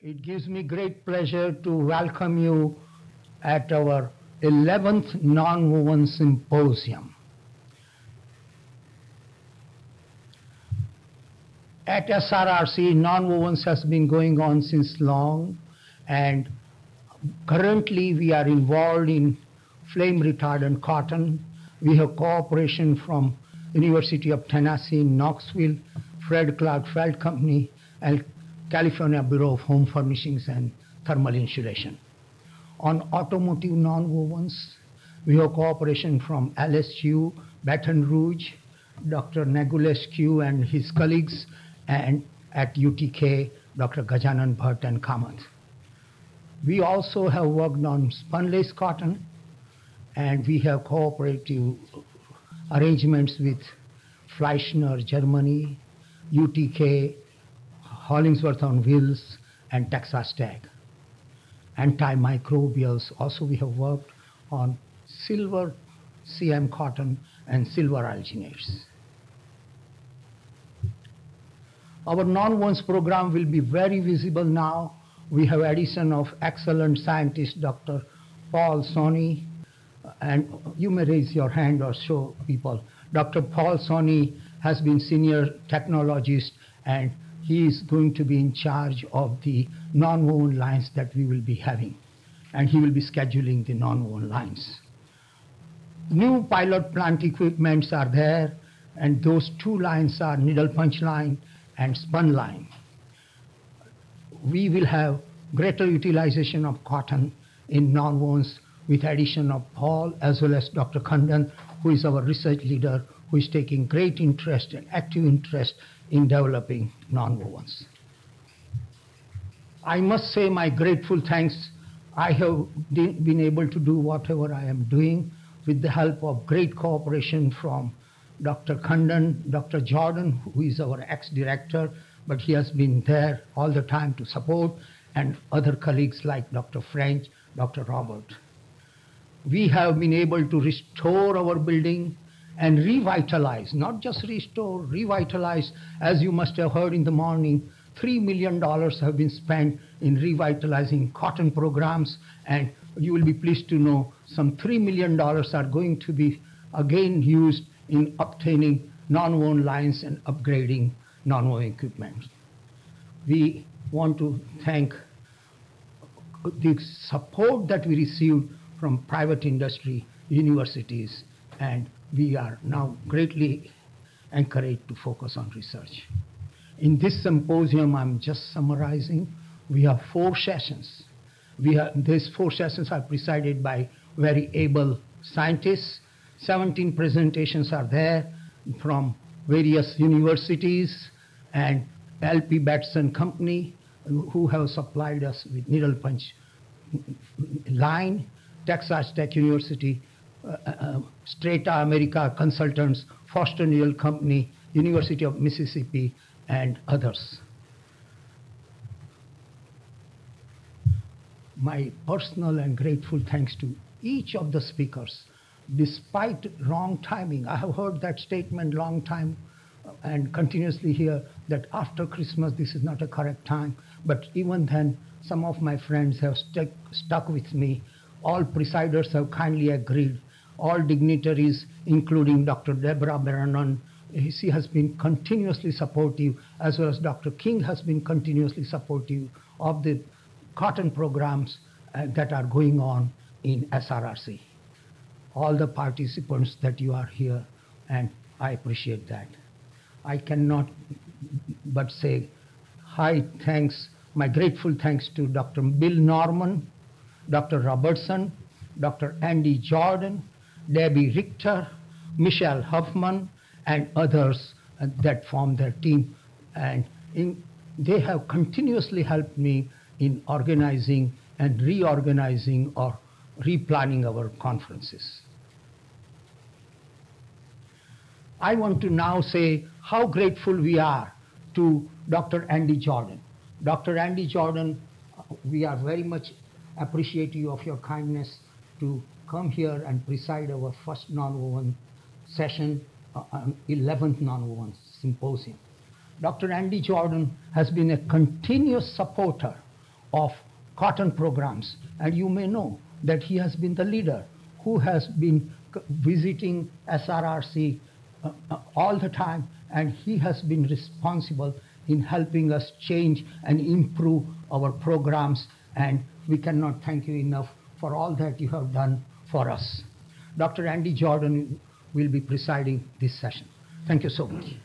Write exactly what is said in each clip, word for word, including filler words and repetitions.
It gives me great pleasure to welcome you at our eleventh Nonwoven Symposium. At S R R C, Nonwovens has been going on since long, and currently we are involved in flame retardant cotton. We have cooperation from University of Tennessee, Knoxville, Fred Clark Felt Company, and California Bureau of Home Furnishings and Thermal Insulation. On automotive nonwovens, we have cooperation from L S U, Baton Rouge, Doctor Negulescu and his colleagues, and at U T K, Doctor Gajanan Bhatt and Kamath. We also have worked on spunlace cotton, and we have cooperative arrangements with Fleischner, Germany, U T K, Hollingsworth on Wheels, and Texas Tech. Antimicrobials, also we have worked on silver C M cotton and silver alginates. Our nonwovens program will be very visible now. We have addition of excellent scientist, Doctor Paul Soni, and you may raise your hand or show people. Doctor Paul Soni has been senior technologist, and he is going to be in charge of the nonwoven lines that we will be having, and he will be scheduling the nonwoven lines. New pilot plant equipments are there, and those two lines are needle punch line and spun line. We will have greater utilization of cotton in nonwovens with addition of Paul as well as Doctor Khandan, who is our research leader, who is taking great interest and active interest in developing nonwovens. I must say my grateful thanks. I have been able to do whatever I am doing with the help of great cooperation from Doctor Khandan, Doctor Jordan, who is our ex-director, but he has been there all the time to support, and other colleagues like Doctor French, Doctor Robert. We have been able to restore our building and revitalize, not just restore, revitalize. As you must have heard in the morning, three million dollars have been spent in revitalizing cotton programs, and you will be pleased to know some three million dollars are going to be again used in obtaining nonwoven lines and upgrading nonwoven equipment. We want to thank the support that we received from private industry, universities, and we are now greatly encouraged to focus on research. In this symposium, I'm just summarizing, we have four sessions. We have, these four sessions are presided by very able scientists. seventeen presentations are there from various universities and L P Batson Company, who have supplied us with needle punch line, Texas Tech University, uh, uh, Strata America Consultants, Foster Needle Company, University of Mississippi, and others. My personal and grateful thanks to each of the speakers. Despite wrong timing, I have heard that statement long time and continuously hear that after Christmas this is not a correct time, but even then some of my friends have stuck, stuck with me. All presiders have kindly agreed. All dignitaries, including Doctor Deborah Brennan, she has been continuously supportive, as well as Doctor King has been continuously supportive of the cotton programs uh, that are going on in S R R C. All the participants that you are here, and I appreciate that. I cannot but say hi thanks, my grateful thanks to Doctor Bill Norman, Doctor Robertson, Doctor Andy Jordan, Debbie Richter, Michelle Huffman, and others uh, that form their team. And in, they have continuously helped me in organizing and reorganizing or replanning our conferences. I want to now say how grateful we are to Doctor Andy Jordan. Doctor Andy Jordan, we are very much appreciative of your kindness to come here and preside our first nonwoven session, uh, um, eleventh Nonwoven Symposium. Doctor Andy Jordan has been a continuous supporter of cotton programs. And you may know that he has been the leader who has been visiting S R R C uh, uh, all the time, and he has been responsible in helping us change and improve our programs, and we cannot thank you enough for all that you have done for us. Doctor Andy Jordan will be presiding this session. Thank you so much.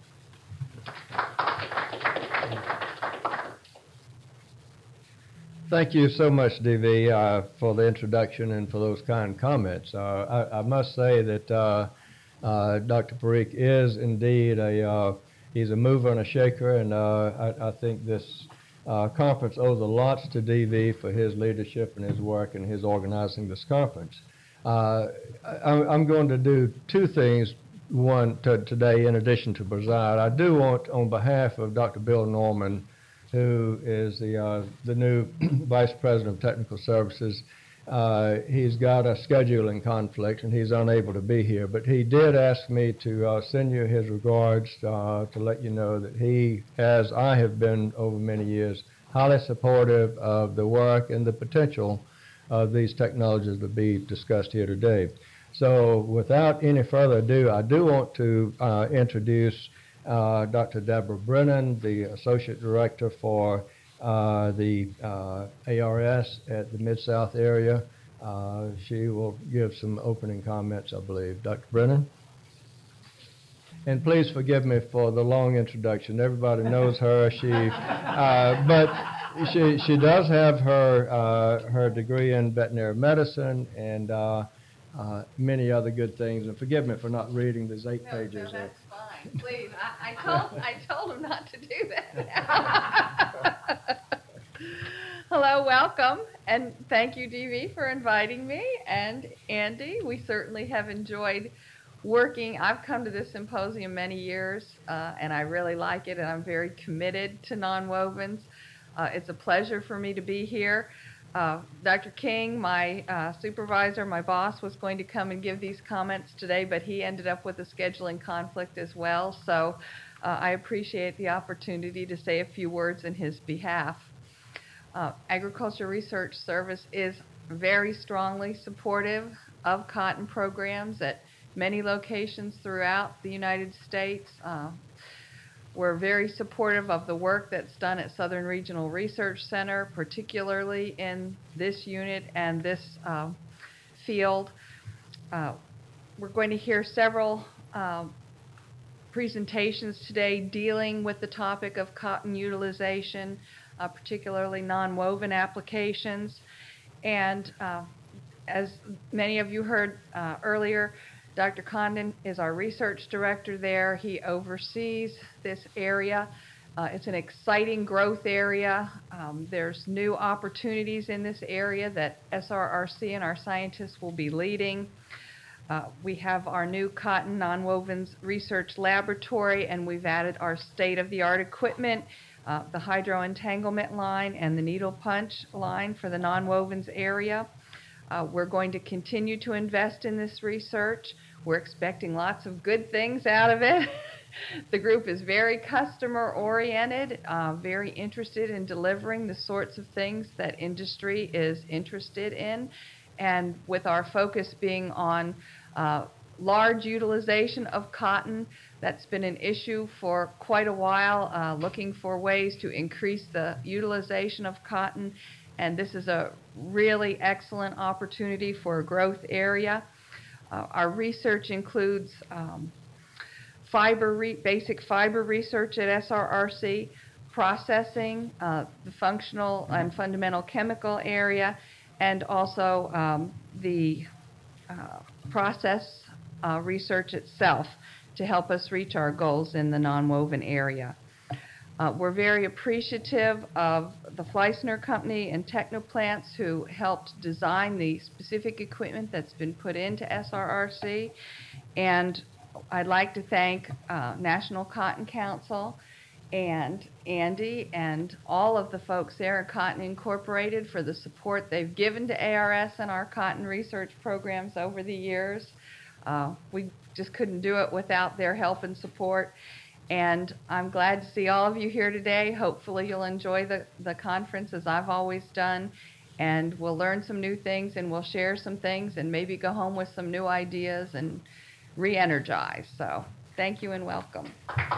Thank you so much, D V, uh, for the introduction and for those kind comments. Uh, I, I must say that uh, uh, Doctor Parikh is indeed a uh, he's a mover and a shaker, and uh, I, I think this uh, conference owes a lot to D V for his leadership and his work and his organizing this conference. Uh, I, I'm going to do two things. One to, today, in addition to preside, I do want, on behalf of Doctor Bill Norman, who is the uh, the new Vice President of Technical Services. Uh, he's got a scheduling conflict and he's unable to be here, but he did ask me to uh, send you his regards uh, to let you know that he, as I have been over many years, highly supportive of the work and the potential of these technologies to be discussed here today. So without any further ado, I do want to uh, introduce Uh, Doctor Deborah Brennan, the Associate Director for uh, the uh, A R S at the Mid-South area. Uh, she will give some opening comments, I believe. Doctor Brennan? And please forgive me for the long introduction. Everybody knows her. She, uh, but she she does have her uh, her degree in veterinary medicine and uh, uh, many other good things. And forgive me for not reading these eight no, pages. No, that's fine. Please, I, I told I told him not to do that. Hello, welcome, and thank you, D V, for inviting me, and Andy. We certainly have enjoyed working. I've come to this symposium many years, uh, and I really like it, and I'm very committed to nonwovens. Uh, it's a pleasure for me to be here. Uh, Doctor King, my uh, supervisor, my boss, was going to come and give these comments today, but he ended up with a scheduling conflict as well, so uh, I appreciate the opportunity to say a few words in his behalf. Uh, Agriculture Research Service is very strongly supportive of cotton programs at many locations throughout the United States. Uh, We're very supportive of the work that's done at Southern Regional Research Center, particularly in this unit and this uh, field. Uh, we're going to hear several uh, presentations today dealing with the topic of cotton utilization, uh, particularly nonwoven applications. And uh, as many of you heard uh, earlier, Doctor Condon is our research director there. He oversees this area. Uh, it's an exciting growth area. Um, there's new opportunities in this area that S R R C and our scientists will be leading. Uh, we have our new cotton nonwovens research laboratory, and we've added our state-of-the-art equipment, uh, the hydro entanglement line and the needle punch line for the nonwovens area. Uh, we're going to continue to invest in this research. We're expecting lots of good things out of it. The group is very customer-oriented, uh, very interested in delivering the sorts of things that industry is interested in, and with our focus being on uh, large utilization of cotton, that's been an issue for quite a while, uh, looking for ways to increase the utilization of cotton. And this is a really excellent opportunity for a growth area. Uh, our research includes um, fiber re basic fiber research at S R R C, processing, uh, the functional and fundamental chemical area, and also um, the uh, process uh, research itself to help us reach our goals in the nonwoven area. Uh, we're very appreciative of the Fleissner Company and Technoplants who helped design the specific equipment that's been put into S R R C. And I'd like to thank uh, National Cotton Council and Andy and all of the folks there at Cotton Incorporated for the support they've given to A R S and our cotton research programs over the years. Uh, we just couldn't do it without their help and support. And I'm glad to see all of you here today. Hopefully you'll enjoy the, the conference as I've always done. And we'll learn some new things, and we'll share some things, and maybe go home with some new ideas and re-energize. So thank you and welcome.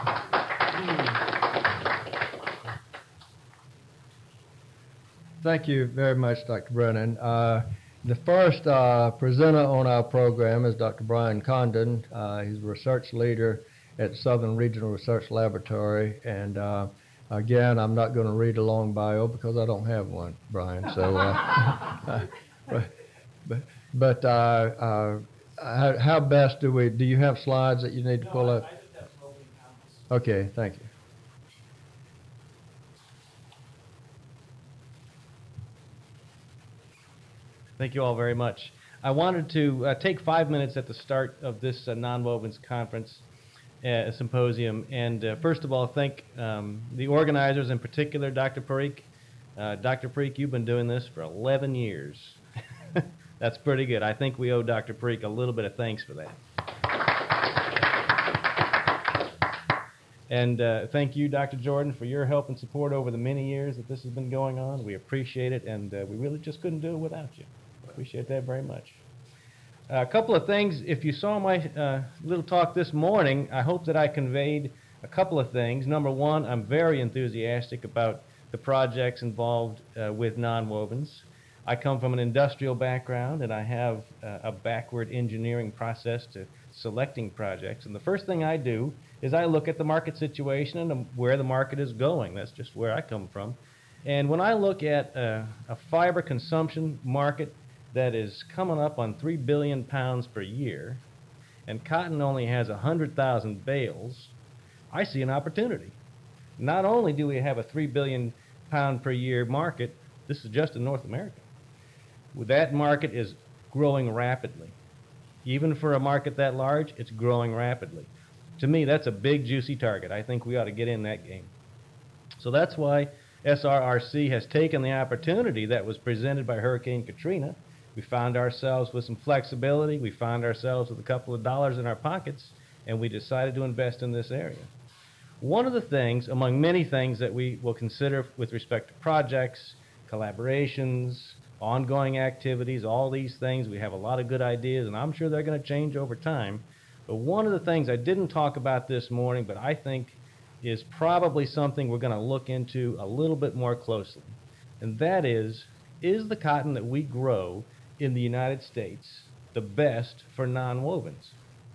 Thank you very much, Doctor Brennan. Uh, the first uh, presenter on our program is Doctor Brian Condon. Uh, he's a research leader at Southern Regional Research Laboratory. And uh, again, I'm not going to read a long bio because I don't have one, Brian. So, uh, but, but, but uh, uh, how, how best do we, do you have slides that you need to pull no, up? I, I just have opening comments. Okay, thank you. Thank you all very much. I wanted to uh, take five minutes at the start of this uh, Nonwovens Conference uh, Symposium, and uh, first of all, thank um, the organizers, in particular, Doctor Parikh. Uh, Doctor Parikh, you've been doing this for eleven years. That's pretty good. I think we owe Doctor Parikh a little bit of thanks for that. And uh, thank you, Doctor Jordan, for your help and support over the many years that this has been going on. We appreciate it, and uh, we really just couldn't do it without you. Appreciate that very much. Uh, a couple of things. If you saw my uh, little talk this morning, I hope that I conveyed a couple of things. Number one, I'm very enthusiastic about the projects involved uh, with nonwovens. I come from an industrial background, and I have uh, a backward engineering process to selecting projects. And the first thing I do is I look at the market situation and where the market is going. That's just where I come from. And when I look at uh, a fiber consumption market that is coming up on three billion pounds per year, and cotton only has one hundred thousand bales, I see an opportunity. Not only do we have a three billion pound per year market, this is just in North America. That market is growing rapidly. Even for a market that large, it's growing rapidly. To me, that's a big, juicy target. I think we ought to get in that game. So that's why S R R C has taken the opportunity that was presented by Hurricane Katrina. We found ourselves with some flexibility. We found ourselves with a couple of dollars in our pockets, and we decided to invest in this area. One of the things, among many things that we will consider with respect to projects, collaborations, ongoing activities, all these things, we have a lot of good ideas, and I'm sure they're going to change over time. But one of the things I didn't talk about this morning, but I think is probably something we're going to look into a little bit more closely, and that is, is the cotton that we grow in the United States the best for nonwovens?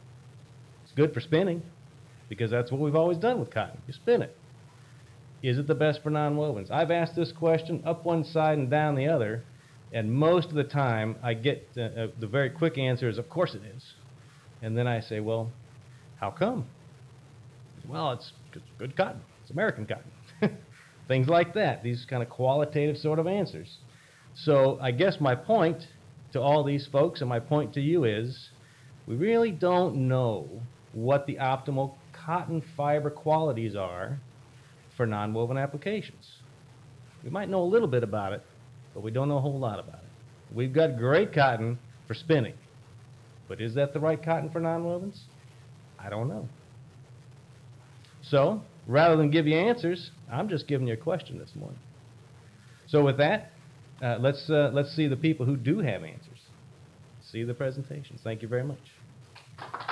It's good for spinning, because that's what we've always done with cotton. You spin it. Is it the best for nonwovens? I've asked this question up one side and down the other, and most of the time I get uh, uh, the very quick answer is, of course it is. And then I say, well, how come? Well, it's, it's good cotton. It's American cotton. Things like that, these kind of qualitative sort of answers. So I guess my point to all these folks, and my point to you is, we really don't know what the optimal cotton fiber qualities are for nonwoven applications. We might know a little bit about it, but we don't know a whole lot about it. We've got great cotton for spinning, but is that the right cotton for nonwovens? I don't know. So, rather than give you answers, I'm just giving you a question this morning. So with that, uh, let's, uh, let's see the people who do have answers. See the presentations. Thank you very much.